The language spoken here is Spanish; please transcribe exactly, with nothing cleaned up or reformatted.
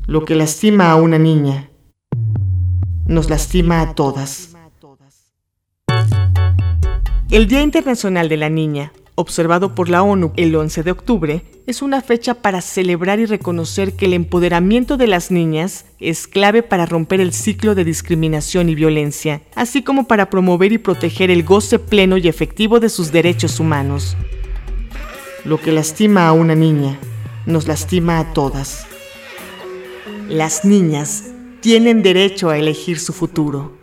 Lo que lastima a una niña, nos lastima a todas. El Día Internacional de la Niña, observado por la ONU el once de octubre, es una fecha para celebrar y reconocer que el empoderamiento de las niñas es clave para romper el ciclo de discriminación y violencia, así como para promover y proteger el goce pleno y efectivo de sus derechos humanos. Lo que lastima a una niña, nos lastima a todas. Las niñas tienen derecho a elegir su futuro.